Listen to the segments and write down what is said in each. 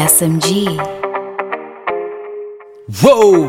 SMG. Wow.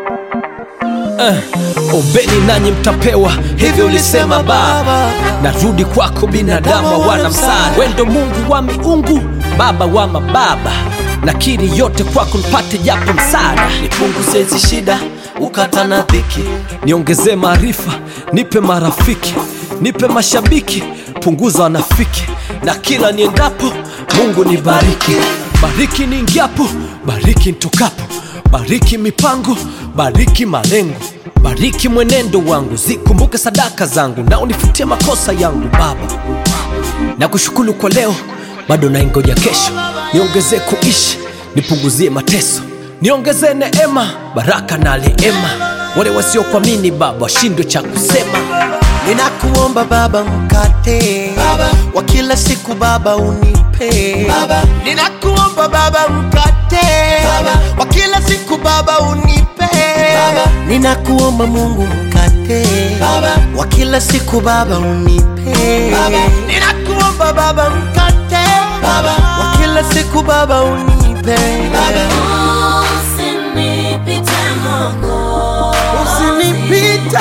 Ombeni nanyi mtapewa, hivi ulisema Baba. Narudi kwako binadamu wana msaada. Wendo Mungu wa miungu, Baba wa mababa. Nakiri yote kwako nipate japo msaada. Nipunguze hizi shida, ukata na dhiki. Niongeze maarifa, nipe marafiki. Nipe mashabiki, punguza wanafiki. Na kila niendapo, Mungu nibariki. Bariki niingiapo, bariki nitokapo. Bariki mipango, bariki malengo. Bariki mwenendo wangu, zikumbuke sadaka zangu. Na unifutie makosa yangu Baba. Na kushukuru kwa leo, bado naingoja kesho. Niongeze kuishi, nipunguzie mateso. Niongeze neema, baraka na rehema. Wale wasio kuamini Baba, washindwe cha kusema. Ninakuomba Baba mkate Baba, wa kila siku Baba unipe Baba. Ninakuomba Baba mkate Baba, wa kila siku Baba unipe Baba. Ninakuomba Mungu mkate Baba, wa kila siku Baba unipe Baba. Ninakuomba Baba mkate Baba, wa kila siku Baba unipe Baba. Usinipite Mungu, Usinipite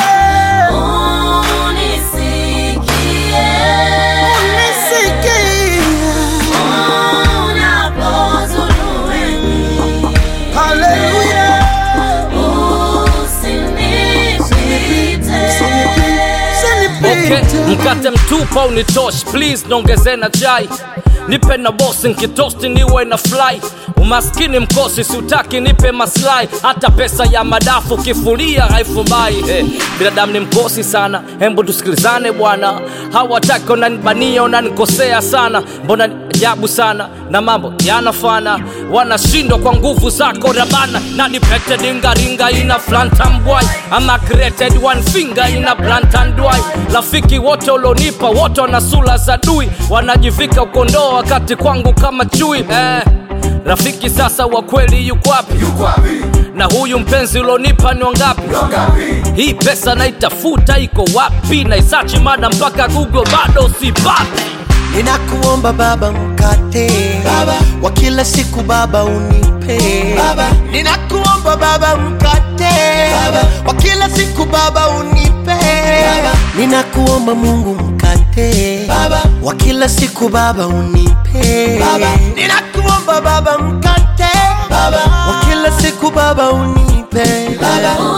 Mkate mtupa unitosh, please nongeze na chai. Nipe na bosi nkitosti niwe na fly. Umaskini mkosi siutaki nipe maslai. Hata pesa ya madafu kifulia haifubai. Binadamu ni mkosi sana, hembu tusikilizane bwana. Hawataki unanibania unanikosea sana. Mbona ajabu sana na mambo yanafana. Wanashindwa kwa nguvu zako rabana. Na nipete dinga ringa ina flantam boy. Ama created one finger ina plantan dwai. Rafiki wote ulonipa wote wana sura za dui. Wanajivika ukondoo wakati kwangu kama chui. Rafiki sasa wa kweli yuko wapi? Na huyu mpenzi ulonipa ni wangapi? Hii pesa naitafuta iko wapi? Na isachi mada mpaka Google bado sipati. Ninakuomba Baba mkate Baba, wa kila siku Baba unipe Baba. Ninakuomba Baba mkate Baba, wa kila siku Baba unipe Baba. Ninakuomba Mungu mkate Baba, wa kila siku Baba unipe Baba. Ninakuomba Baba mkate Baba, wa kila siku Baba unipe Baba.